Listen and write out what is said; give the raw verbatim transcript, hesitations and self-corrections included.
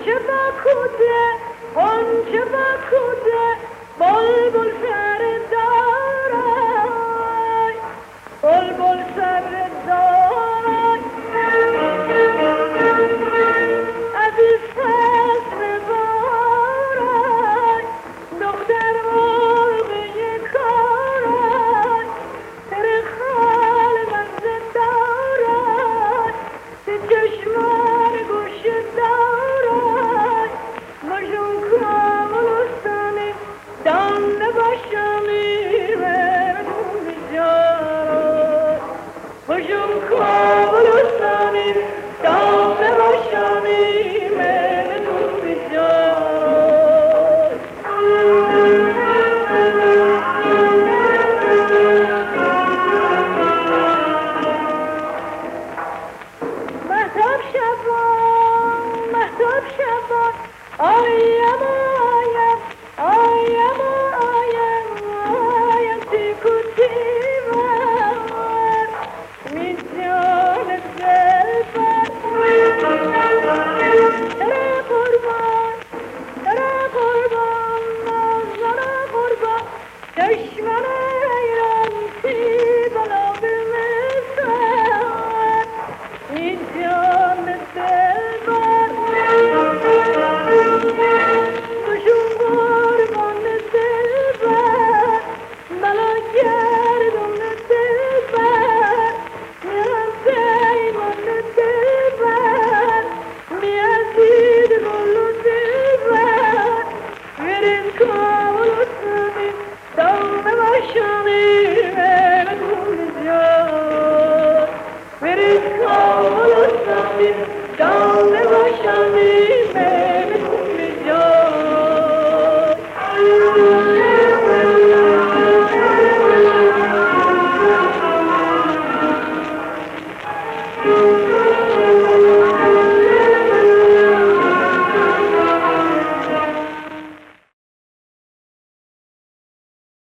آنچه بکوده آنچه بکوده بلبل سر دارای بلبل سر دارای از این فصل بارای دختر مرغ کارای سر خال من زدارای سی چشمان گوش دارای مجون کاملستانی دانه باشمی مردم بیجارای مجون کاملستانی دانه باشمی مردم بیجارای مهتاب شبان مهتاب شبان آیا